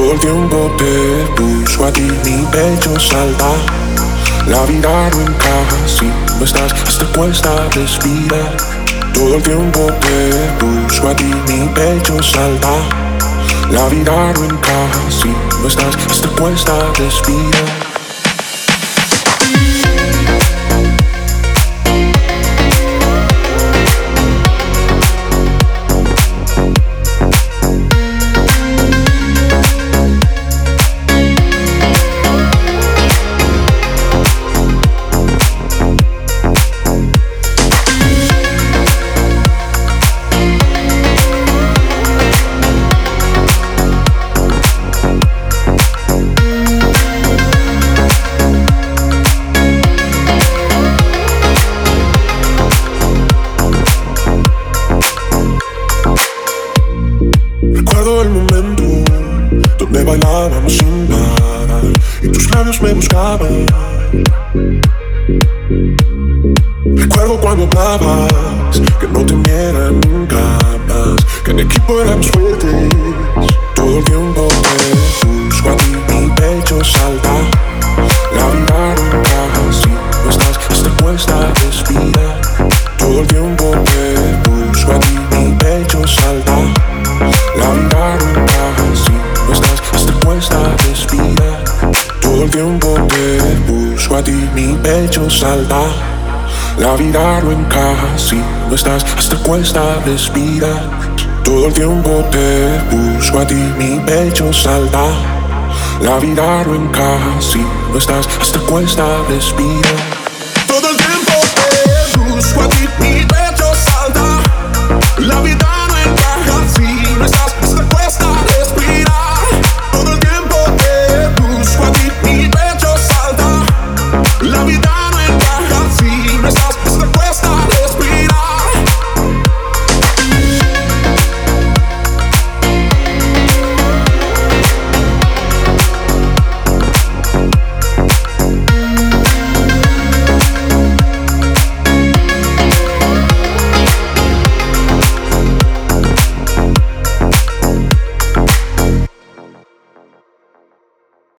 Todo el tiempo te busco a ti, mi pecho salta. La vida no encaja si no estás, hasta cuesta respirar. Todo el tiempo te busco a ti, mi pecho salta. La vida no encaja si no estás, hasta cuesta respirar. Recuerdo el momento donde bailábamos sin parar y tus labios me buscaban. Recuerdo cuando hablabas que no temiera nunca más, que en equipo éramos fuertes. Todo el tiempo te busco a ti, mi pecho salta. La vida no encaja si no estás, hasta cuesta respirar. Todo el tiempo te busco a ti, mi pecho salta. La vida no encaja si no estás, hasta cuesta respirar. Todo el tiempo te busco a ti, mi pecho salta. La vida no encaja si no estás, hasta cuesta respirar. Todo el tiempo te busco a ti, mi pecho salta. La vida no encaja si no estás, hasta cuesta respirar.